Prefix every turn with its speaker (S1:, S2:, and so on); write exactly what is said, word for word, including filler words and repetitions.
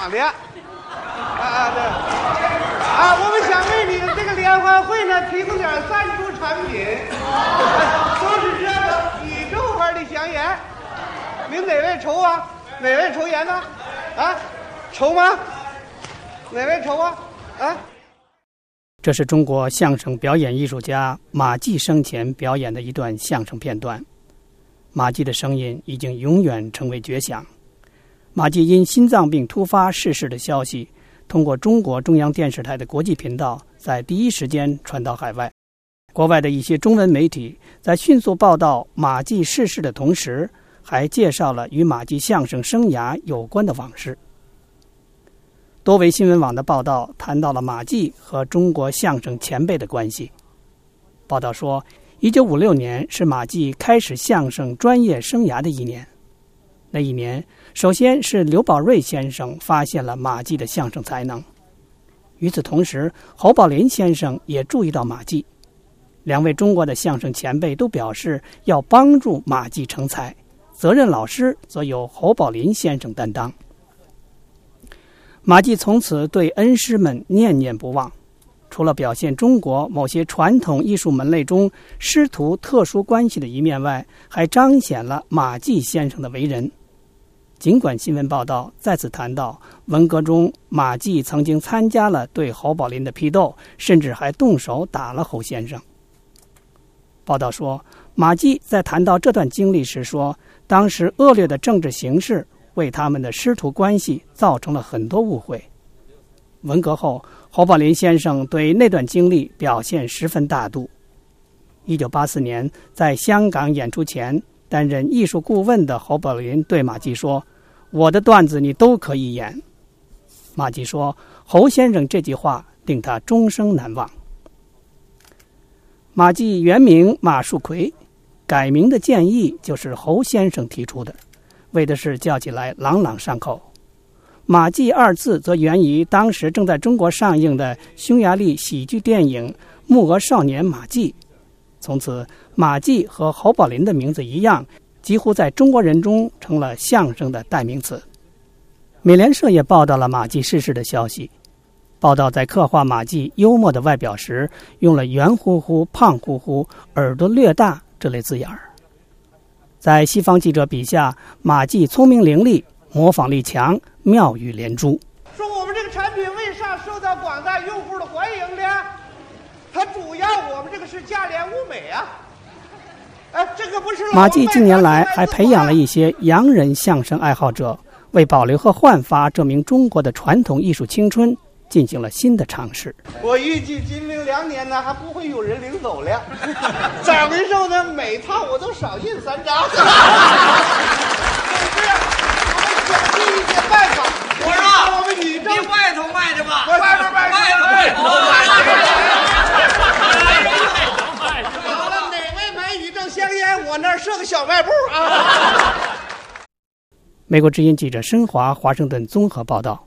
S1: 场的。啊，对。啊，我们想为你的这个联欢会呢提供点赞助产品，都是这个宇宙牌的香烟。您哪位抽啊？哪位抽烟呢？啊，抽吗？哪位抽啊？啊？
S2: 这是中国相声表演艺术家马季生前表演的一段相声片段。马季的声音已经永远成为绝响。马季因心脏病突发逝世的消息，通过中国中央电视台的国际频道在第一时间传到海外。国外的一些中文媒体在迅速报道马季逝世的同时，还介绍了与马季相声生涯有关的往事。多维新闻网的报道谈到了马季和中国相声前辈的关系。报道说，一九五六年是马季开始相声专业生涯的一年。那一年，首先是刘宝瑞先生发现了马季的相声才能。与此同时，侯宝林先生也注意到马季。两位中国的相声前辈都表示要帮助马季成才，责任老师则由侯宝林先生担当。马季从此对恩师们念念不忘，除了表现中国某些传统艺术门类中师徒特殊关系的一面外，还彰显了马季先生的为人。尽管新闻报道再次谈到文革中马季曾经参加了对侯宝林的批斗，甚至还动手打了侯先生。报道说，马季在谈到这段经历时说，当时恶劣的政治形势为他们的师徒关系造成了很多误会。文革后，侯宝林先生对那段经历表现十分大度。一九八四年，在香港演出前，担任艺术顾问的侯宝林对马季说：“我的段子你都可以演。”马季说，侯先生这句话令他终生难忘。马季原名马树奎，改名的建议就是侯先生提出的，为的是叫起来朗朗上口。马季二字则源于当时正在中国上映的匈牙利喜剧电影《木鹅少年马季》。从此，马季和侯宝林的名字一样，几乎在中国人中成了相声的代名词。美联社也报道了马季逝世的消息。报道在刻画马季幽默的外表时，用了圆乎乎、胖乎乎、耳朵略大这类字眼儿。在西方记者笔下，马季聪明伶俐，模仿力强，妙语连珠。
S1: 说我们这个产品为啥受到广大用户的欢迎呢？它主要我们这个是价廉物美啊。哎，这个不是
S2: 马季近年来还培养了一些洋人相声爱好者，为保留和焕发这名中国的传统艺术青春进行了新的尝试。
S1: 我预计今明两年呢，还不会有人领走了。展会时候呢，每套我都少印三张。是不是？我们小心一些拜访。
S3: 我说，
S1: 我们宇宙，
S3: 你外头卖着吧，
S1: 外边卖着，
S3: 外头卖着。
S1: 好了，哪位买宇宙香烟？我那儿设个小卖部啊。
S2: 美国之音记者申华华盛顿综合报道。